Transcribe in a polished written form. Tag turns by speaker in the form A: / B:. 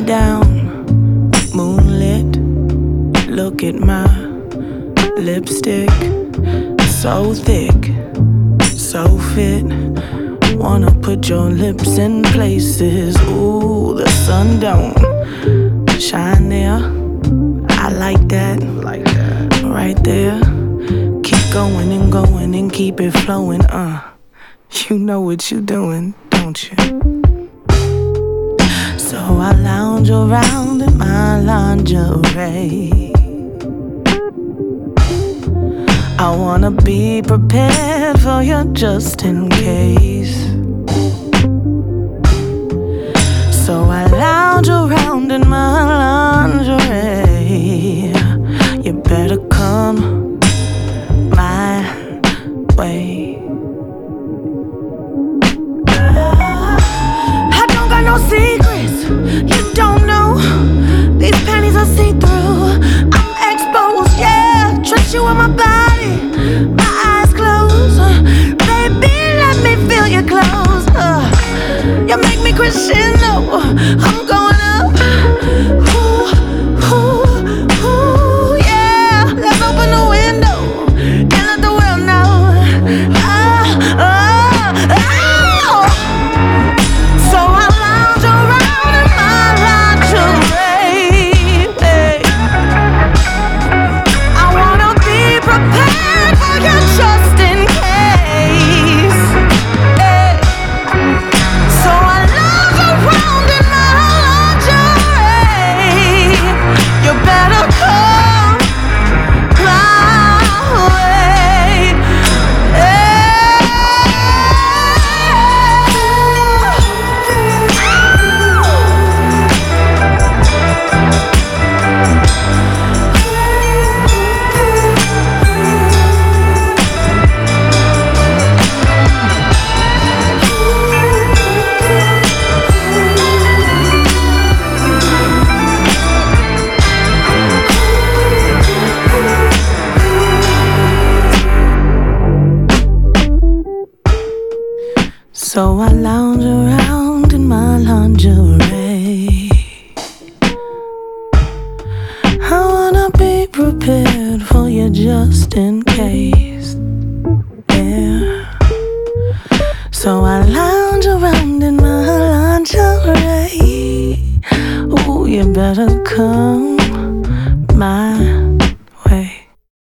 A: down, moonlit. Look at my lipstick, so thick, so fit. Wanna put your lips in places. Ooh, the sun don't shine there. I like that, right there. Keep going and keep it flowing. You know what you doing, don't you? So I lounge around in my lingerie. I wanna be prepared for you just in case. So I lounge around in my lingerie. You better come my way. I don't got no secrets, you don't know. These panties are see-through. I'm exposed, yeah. Trust you on my body, my eyes closed. Baby, let me feel your clothes. You make me crescendo. I'm going up. Ooh, ooh, ooh, yeah. Let's open the window and let the world know. So I lounge around in my lingerie. I wanna be prepared for you just in case. So I lounge around in my lingerie. You better come my way. So I lounge around in my lingerie. I wanna be prepared for you just in case. Yeah. So I lounge around in my lingerie. Ooh, you better come my